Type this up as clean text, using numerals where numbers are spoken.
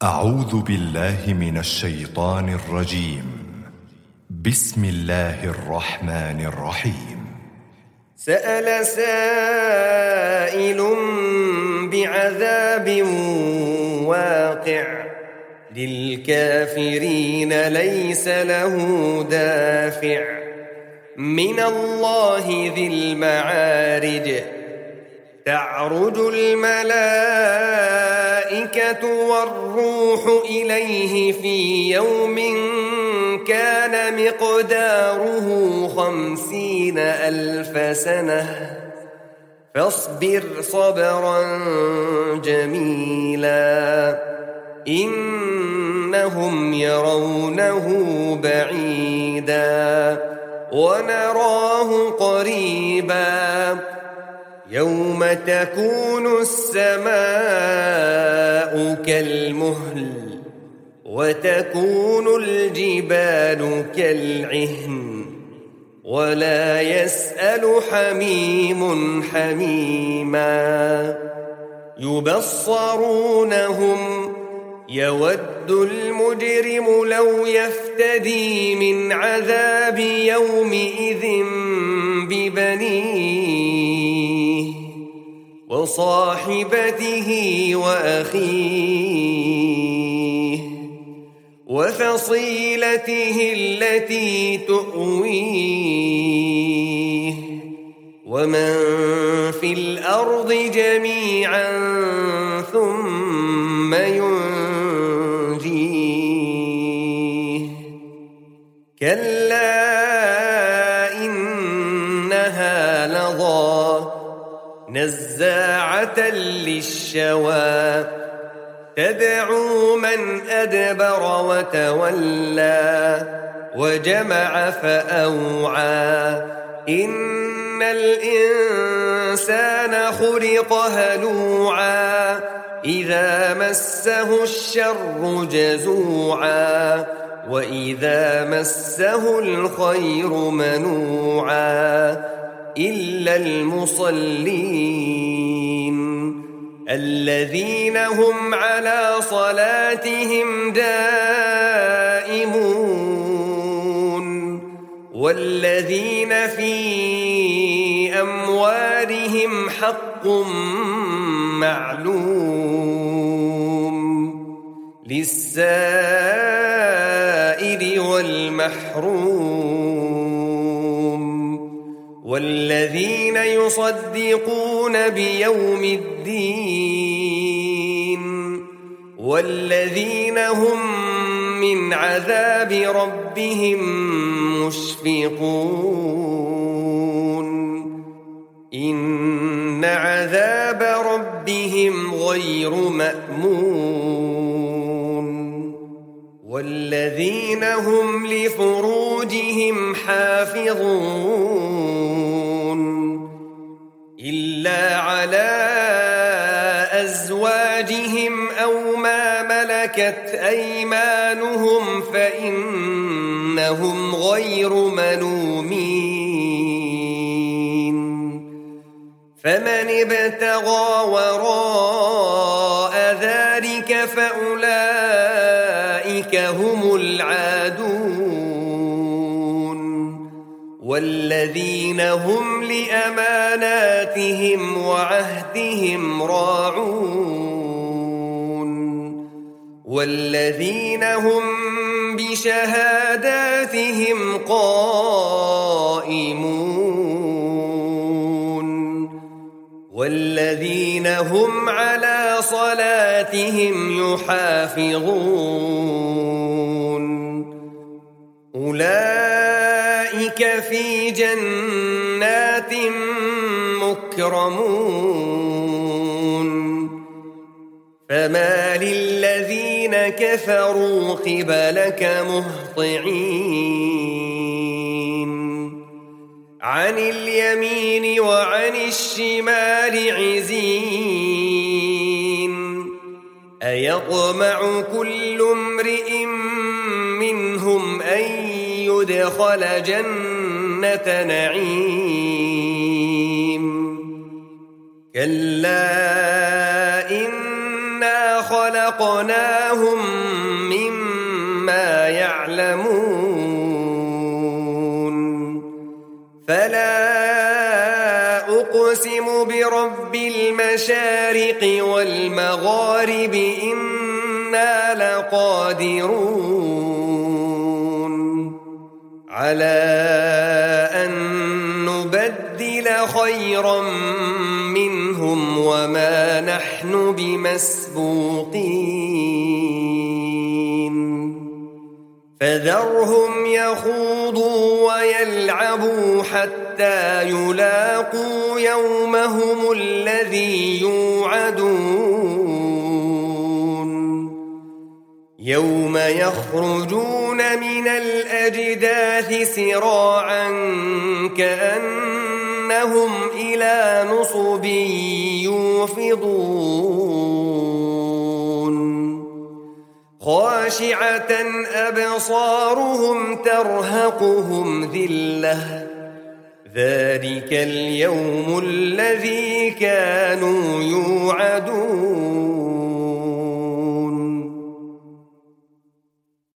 أعوذ بالله من الشيطان الرجيم. بسم الله الرحمن الرحيم. سأل سائل بعذاب واقع للكافرين ليس له دافع من الله ذي المعارج تعرج الملائكة والروح إليه في يوم كان مقداره 50,000 سنة فاصبر صبرا جميلا إنهم يرونه بعيدا ونراه قريبا يوم تكون السماء كالمهل وتكون الجبال كالعهن ولا يسأل حميم حميما يبصرونهم يود المجرم لو يفتدي من عذاب يومئذ ببنيه وصاحبته وأخيه وفصيلته التي تؤويه ومن في الأرض جميعا ثم ينجيه كلا إنها لظى نزاعة للشوى تدعو من أدبر وتولى وجمع فأوعى إن الإنسان خلق هلوعا إذا مسه الشر جزوعا وإذا مسه الخير منوعا إلا المصلين الذين هم على صلاتهم دائمون والذين في أموالهم حق معلوم للسائل والمحروم والذين يصدقون بيوم الدين والذين هم من عذاب ربهم مشفقون إن عذاب ربهم غير مأمون والذين هم لفروجهم حافظون إلا على أزواجهم أو ما ملكت أيمانهم فإنهم غير ملومين فمن ابتغى وراء ذلك فأولئك هم العادون والذين هم لأماناتهم وعهدهم راعون والذين هم بشهاداتهم قائمون والذين هم على صلاتهم يحافظون أولئك في جنات مكرمون فما للذين كفروا قبلك مهطعين عن اليمين وعن الشمال عزين أيطمع كل امرئ منهم أن يدخل جنة نعيم كلا إنا خلقناهم مما يعلمون فلا أقسم برب المشارق والمغارب إنا لقادرون على أن نبدل خيرا منهم وما نحن بمسبوقين فذرهم يخوضوا ويلعبوا حتى يلاقوا يومهم الذي يوعدون يوم يخرجون من الأجداث سراعا كأنهم إلى نصب يوفضون خاشعة أبصارهم ترهقهم ذلة ذلك اليوم الذي كانوا يوعدون